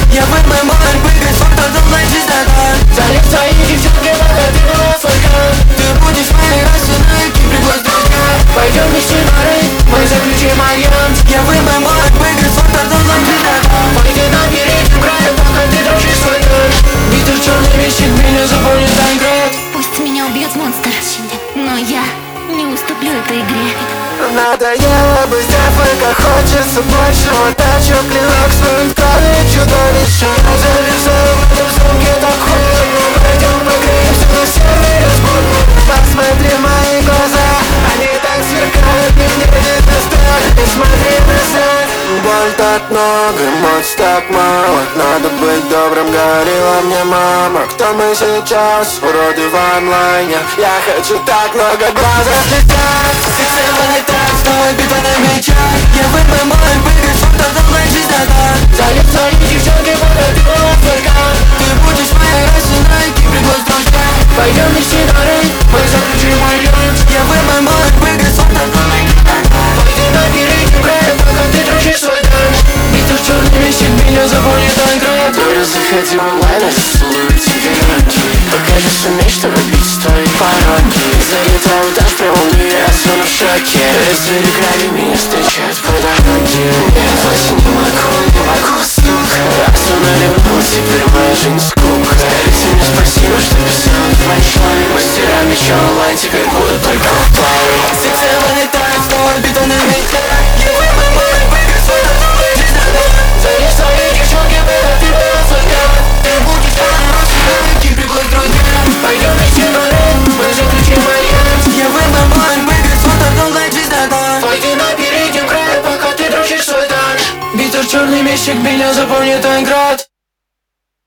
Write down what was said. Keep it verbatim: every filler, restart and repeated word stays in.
Я вымою мой выиграть фото, доллар чистота. Залив твои девчонки, пока ты была фольга. Ты будешь моей расценойки, приглась друзья. Пойдем вместе на рейд, мы заключим альянс. Я вымою мой выиграть фото, доллар чистота. Пойди на переднем крае, пока ты дрожишь свой дождь. Ветер черный вещик, меня заполнит Тайнград. Пусть меня убьет монстр, но я не уступлю этой игре. Надоело быть Африка, хочется большего. Тачу клинок свой в крови чудовища. Я зависаю в этом сумке, так холодно. Пойдем погреемся на севере с бурной. Посмотри в мои глаза, они так сверкают, их не достать. И смотри назад. Боль так много, эмоций так мало. Надо быть добрым, говорила мне мама. Кто мы сейчас, уроды в онлайне? Я хочу так много глаз разлетать. Ты целый не так, снова битва на мячах. Я вымою мой выиграть фото, доллар чистота. Залив твои девчонки, пока ты была фольга. Ты будешь моей расценойки, приглась друзья. Пойдем вместе на рейд, мы заключим альянс. Я вымою мой выиграть фото, доллар чистота. Пойди на переднем крае, пока ты дрожишь свой дождь. Ветер черный вещик, меня заполнит Тайнград. Дура, заходи в онлайн, я зацелую тебе руки. Покажи, сумеешь, чтобы бить твои пороки. Залетаю в дождь, прямо в мире, я сон в шоке. Рыцари грали, меня встречают по дороге. Я больше не могу, не могу, сука. Остановили путь, теперь моя жизнь скука. Скажите мне спасибо, что писал в моей шламе. Мастера меча онлайн теперь будут только в плаве. Ты целый не так, снова битва на мячах. Я вымою мой выиграть фото, доллар чистота. Залив твои девчонки, пока ты была фольга. Ты будешь моей расценойки, приглась друзья. Пойдем вместе на рейд, мы заключим альянс. Я вымою мой выиграть фото, доллар чистота. Пойди на переднем крае, пока ты дрожишь свой дождь. Ветер черный вещик, меня заполнит Тайнград.